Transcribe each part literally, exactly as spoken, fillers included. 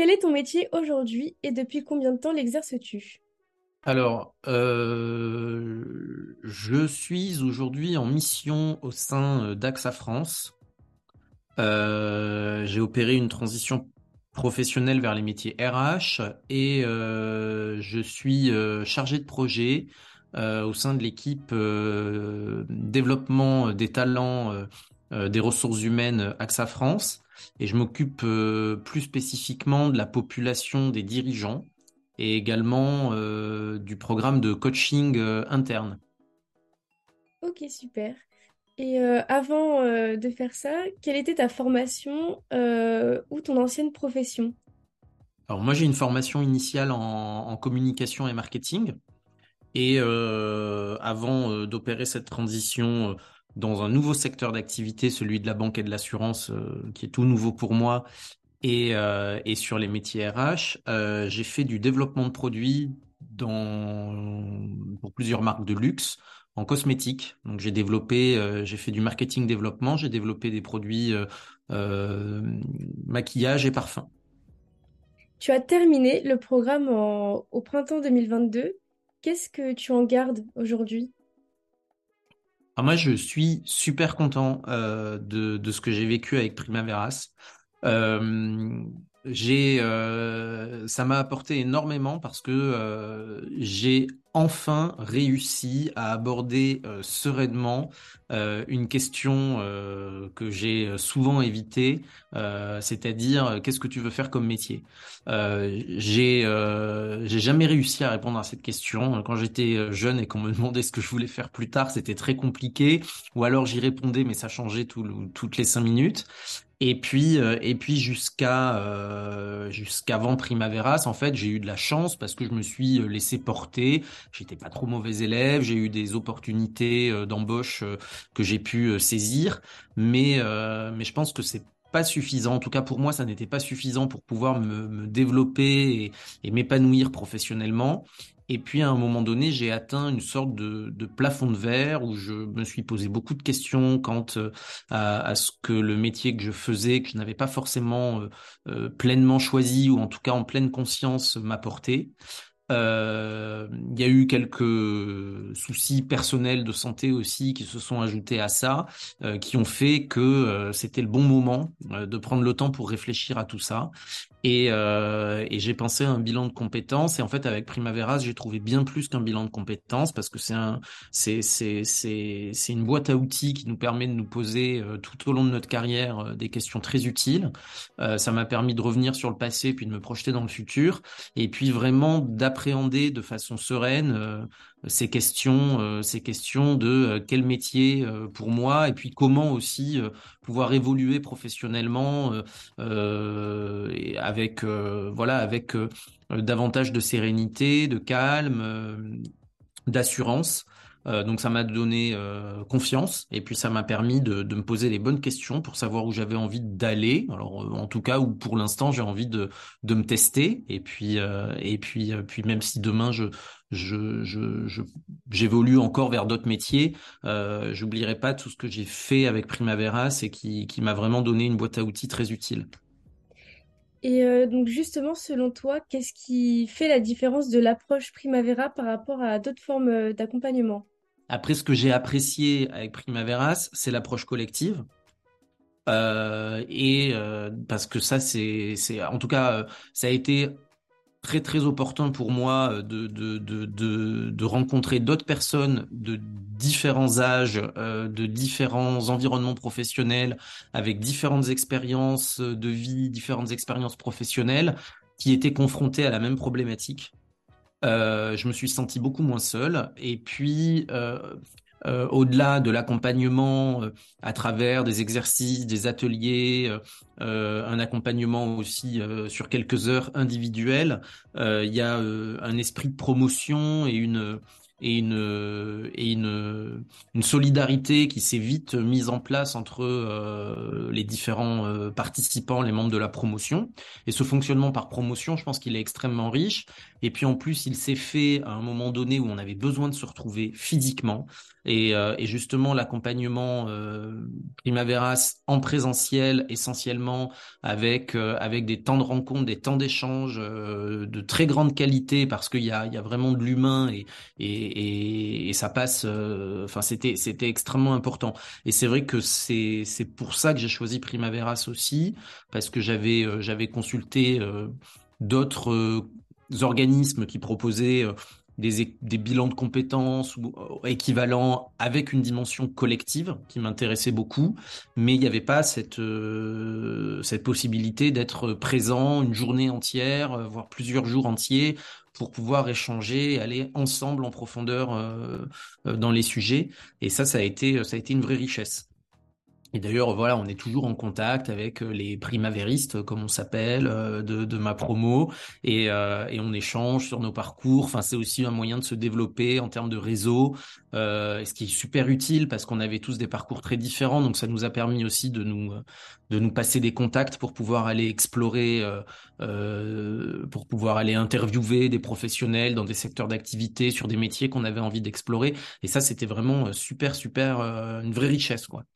quel est ton métier aujourd'hui et depuis combien de temps l'exerces-tu? Alors, euh, je suis aujourd'hui en mission au sein euh, d'Axa France. Euh, j'ai opéré une transition professionnelle vers les métiers R H et euh, je suis euh, chargé de projet euh, au sein de l'équipe euh, développement des talents euh, euh, des ressources humaines AXA France et je m'occupe euh, plus spécifiquement de la population des dirigeants et également euh, du programme de coaching euh, interne. Ok, super. Et euh, avant euh, de faire ça, quelle était ta formation euh, ou ton ancienne profession? Alors moi j'ai une formation initiale en, en communication et marketing. Et euh, avant euh, d'opérer cette transition euh, dans un nouveau secteur d'activité, celui de la banque et de l'assurance, euh, qui est tout nouveau pour moi, et, euh, et sur les métiers R H, euh, j'ai fait du développement de produits dans, pour plusieurs marques de luxe en cosmétique. Donc j'ai développé, euh, j'ai fait du marketing développement, j'ai développé des produits euh, euh, maquillage et parfum. Tu as terminé le programme en- au printemps deux mille vingt-deux. Qu'est-ce que tu en gardes aujourd'hui? Alors moi, je suis super content euh, de, de ce que j'ai vécu avec Primaveras. Euh, j'ai, euh, ça m'a apporté énormément parce que euh, j'ai enfin réussi à aborder euh, sereinement euh, une question euh, que j'ai souvent évitée, euh, c'est-à-dire euh, qu'est-ce que tu veux faire comme métier? Euh, j'ai euh, j'ai jamais réussi à répondre à cette question. Quand j'étais jeune et qu'on me demandait ce que je voulais faire plus tard, c'était très compliqué. Ou alors j'y répondais, mais ça changeait tout le- toutes les cinq minutes. Et puis, euh, et puis jusqu'à euh, jusqu'avant Primaveras, en fait, j'ai eu de la chance parce que je me suis euh, laissé porter. J'étais pas trop mauvais élève. J'ai eu des opportunités euh, d'embauche euh, que j'ai pu euh, saisir. Mais euh, mais je pense que c'est pas suffisant. En tout cas, pour moi, ça n'était pas suffisant pour pouvoir me, me développer et, et m'épanouir professionnellement. Et puis à un moment donné, j'ai atteint une sorte de, de plafond de verre où je me suis posé beaucoup de questions quant euh, à, à ce que le métier que je faisais, que je n'avais pas forcément euh, euh, pleinement choisi ou en tout cas en pleine conscience m'apportait. Euh, il y a eu quelques soucis personnels de santé aussi qui se sont ajoutés à ça, euh, qui ont fait que euh, c'était le bon moment euh, de prendre le temps pour réfléchir à tout ça. Et, euh, et j'ai pensé à un bilan de compétences. Et en fait, avec Primaveras, j'ai trouvé bien plus qu'un bilan de compétences parce que c'est un, c'est, c'est, c'est, c'est une boîte à outils qui nous permet de nous poser euh, tout au long de notre carrière euh, des questions très utiles. Euh, ça m'a permis de revenir sur le passé puis de me projeter dans le futur et puis vraiment d'appréhender de façon sereine euh, ces questions, euh, ces questions de euh, quel métier euh, pour moi et puis comment aussi euh, pouvoir évoluer professionnellement euh, euh, et avec euh, voilà avec euh, davantage de sérénité, de calme, euh, d'assurance. Euh, donc ça m'a donné euh, confiance et puis ça m'a permis de, de me poser les bonnes questions pour savoir où j'avais envie d'aller. Alors euh, en tout cas où pour l'instant j'ai envie de, de me tester et puis euh, et puis euh, puis même si demain je je je, je j'évolue encore vers d'autres métiers, euh, j'oublierai pas tout ce que j'ai fait avec Primaveras et qui qui m'a vraiment donné une boîte à outils très utile. Et euh, donc justement, selon toi, qu'est-ce qui fait la différence de l'approche Primavera par rapport à d'autres formes euh, d'accompagnement? Après, ce que j'ai apprécié avec Primaveras, c'est l'approche collective. Euh, et euh, parce que ça, c'est, c'est, en tout cas, euh, ça a été très très opportun pour moi euh, de de de de, de rencontrer d'autres personnes de différents âges, euh, de différents environnements professionnels, avec différentes expériences de vie, différentes expériences professionnelles, qui étaient confrontées à la même problématique. Euh, je me suis senti beaucoup moins seul. Et puis, euh, euh, au-delà de l'accompagnement euh, à travers des exercices, des ateliers, euh, euh, un accompagnement aussi euh, sur quelques heures individuelles, euh, il y a euh, un esprit de promotion et une et une et une une solidarité qui s'est vite mise en place entre euh, les différents euh, participants, les membres de la promotion. Et ce fonctionnement par promotion, je pense qu'il est extrêmement riche. Et puis en plus, il s'est fait à un moment donné où on avait besoin de se retrouver physiquement. Et, euh, et justement, l'accompagnement euh, Primaveras en présentiel essentiellement avec euh, avec des temps de rencontre, des temps d'échange euh, de très grande qualité parce qu'il y a il y a vraiment de l'humain et et et, et ça passe. euh, Enfin, c'était c'était extrêmement important. Et c'est vrai que c'est c'est pour ça que j'ai choisi Primaveras aussi parce que j'avais euh, j'avais consulté euh, d'autres euh, organismes qui proposaient euh, des, é- des bilans de compétences ou euh, équivalents avec une dimension collective qui m'intéressait beaucoup, mais il n'y avait pas cette, euh, cette possibilité d'être présent une journée entière, euh, voire plusieurs jours entiers, pour pouvoir échanger et aller ensemble en profondeur euh, euh, dans les sujets. Et ça, ça a été, ça a été une vraie richesse. Et d'ailleurs, voilà, on est toujours en contact avec euh, les primavéristes, comme on s'appelle, euh, de, de ma promo, et, euh, et on échange sur nos parcours. Enfin, c'est aussi un moyen de se développer en termes de réseau, euh, ce qui est super utile parce qu'on avait tous des parcours très différents. Donc, ça nous a permis aussi de nous, euh, de nous passer des contacts pour pouvoir aller explorer, euh, euh, pour pouvoir aller interviewer des professionnels dans des secteurs d'activité sur des métiers qu'on avait envie d'explorer. Et ça, c'était vraiment euh, super, super, euh, une vraie richesse, quoi.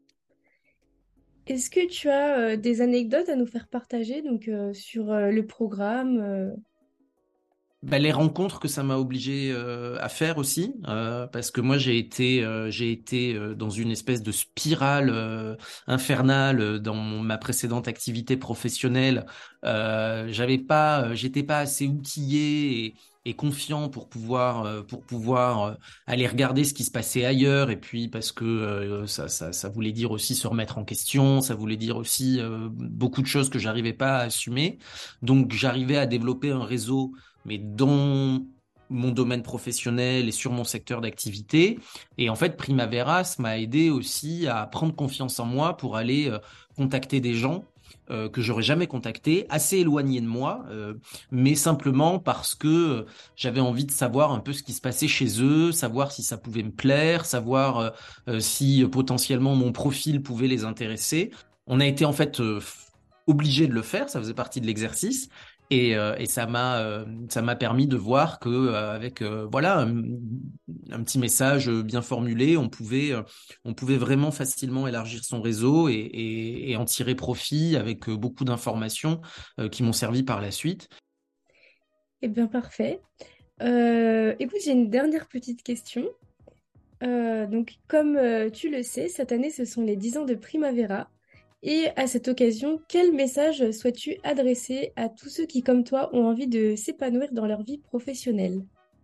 Est-ce que tu as euh, des anecdotes à nous faire partager donc, euh, sur euh, le programme euh, Bah, les rencontres que ça m'a obligé euh, à faire aussi, euh, parce que moi j'ai été euh, j'ai été euh, dans une espèce de spirale euh, infernale euh, dans mon- ma précédente activité professionnelle. Euh, j'avais pas, euh, j'étais pas assez outillé et, et confiant pour pouvoir euh, pour pouvoir euh, aller regarder ce qui se passait ailleurs. Et puis parce que euh, ça, ça ça voulait dire aussi se remettre en question, ça voulait dire aussi euh, beaucoup de choses que j'arrivais pas à assumer. Donc j'arrivais à développer un réseau mais dans mon domaine professionnel et sur mon secteur d'activité. Et en fait, Primaveras m'a aidé aussi à prendre confiance en moi pour aller euh, contacter des gens euh, que j'aurais jamais contactés, assez éloignés de moi, euh, mais simplement parce que euh, j'avais envie de savoir un peu ce qui se passait chez eux, savoir si ça pouvait me plaire, savoir euh, euh, si euh, potentiellement mon profil pouvait les intéresser. On a été en fait euh, obligé de le faire, ça faisait partie de l'exercice. Et, euh, et ça m'a euh, ça m'a permis de voir que euh, avec euh, voilà un, un petit message bien formulé, on pouvait euh, on pouvait vraiment facilement élargir son réseau et, et, et en tirer profit avec euh, beaucoup d'informations euh, qui m'ont servi par la suite. Eh bien, parfait. Euh, écoute, j'ai une dernière petite question. Euh, donc, comme euh, tu le sais, cette année, ce sont les dix ans de Primavera. Et à cette occasion, quel message souhaites-tu adresser à tous ceux qui, comme toi, ont envie de s'épanouir dans leur vie professionnelle?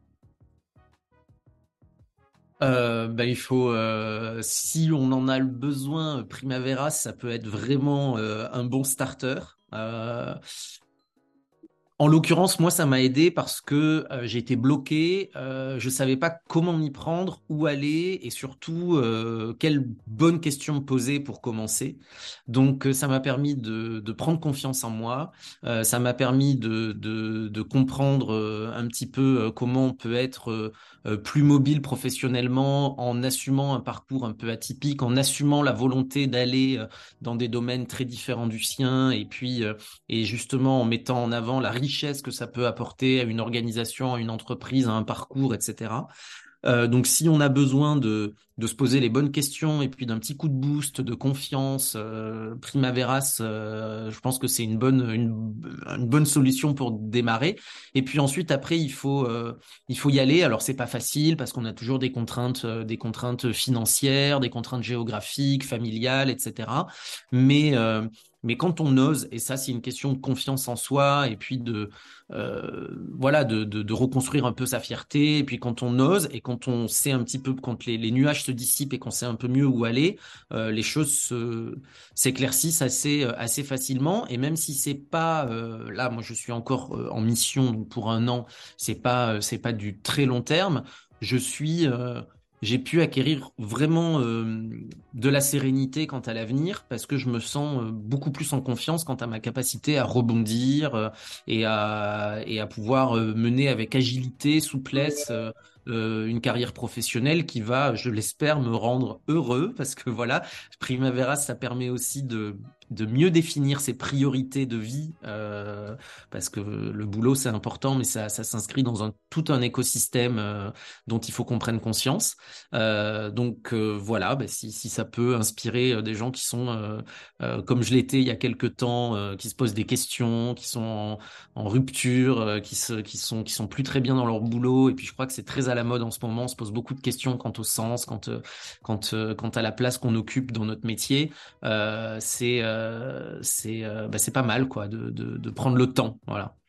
Euh, bah, il faut, euh, si on en a le besoin, Primavera, ça peut être vraiment euh, un bon starter. Euh, En l'occurrence, moi, ça m'a aidé parce que euh, j'ai été bloqué, euh, je savais pas comment m'y prendre, où aller et surtout euh, quelles bonnes questions me poser pour commencer. Donc, euh, ça m'a permis de, de prendre confiance en moi, euh, ça m'a permis de, de, de comprendre euh, un petit peu euh, comment on peut être euh, euh, plus mobile professionnellement en assumant un parcours un peu atypique, en assumant la volonté d'aller euh, dans des domaines très différents du sien et puis euh, et justement en mettant en avant la richesse que ça peut apporter à une organisation, à une entreprise, à un parcours, et cetera. Euh, donc si on a besoin de, de se poser les bonnes questions et puis d'un petit coup de boost, de confiance, euh, Primaveras, euh, je pense que c'est une bonne, une, une bonne solution pour démarrer. Et puis ensuite, après, il faut, euh, il faut y aller. Alors c'est pas facile parce qu'on a toujours des contraintes, euh, des contraintes financières, des contraintes géographiques, familiales, et cetera. Mais euh, mais quand on ose, et ça c'est une question de confiance en soi et puis de euh, voilà, de, de, de reconstruire un peu sa fierté. Et puis quand on ose et quand on sait un petit peu, quand les, les nuages se dissipent et qu'on sait un peu mieux où aller, euh, les choses se, s'éclaircissent assez, euh, assez facilement. Et même si c'est pas, euh, là, moi je suis encore euh, en mission donc pour un an, c'est pas, euh, c'est pas du très long terme. Je suis, euh, j'ai pu acquérir vraiment euh, de la sérénité quant à l'avenir parce que je me sens euh, beaucoup plus en confiance quant à ma capacité à rebondir, euh, et à, et à pouvoir euh, mener avec agilité, souplesse, euh, euh, une carrière professionnelle qui va, je l'espère, me rendre heureux parce que voilà, Primavera, ça permet aussi de de mieux définir ses priorités de vie, euh, parce que le boulot c'est important, mais ça, ça s'inscrit dans un, tout un écosystème euh, dont il faut qu'on prenne conscience. Euh, donc euh, voilà, bah, si, si ça peut inspirer euh, des gens qui sont euh, euh, comme je l'étais il y a quelque temps, euh, qui se posent des questions, qui sont en, en rupture, euh, qui se, qui sont, qui sont plus très bien dans leur boulot. Et puis je crois que c'est très à la mode en ce moment. On se pose beaucoup de questions quant au sens, quant, euh, quant, euh, quant à la place qu'on occupe dans notre métier. Euh, c'est, euh, c'est, euh, bah, c'est pas mal quoi, de, de, de prendre le temps. Voilà.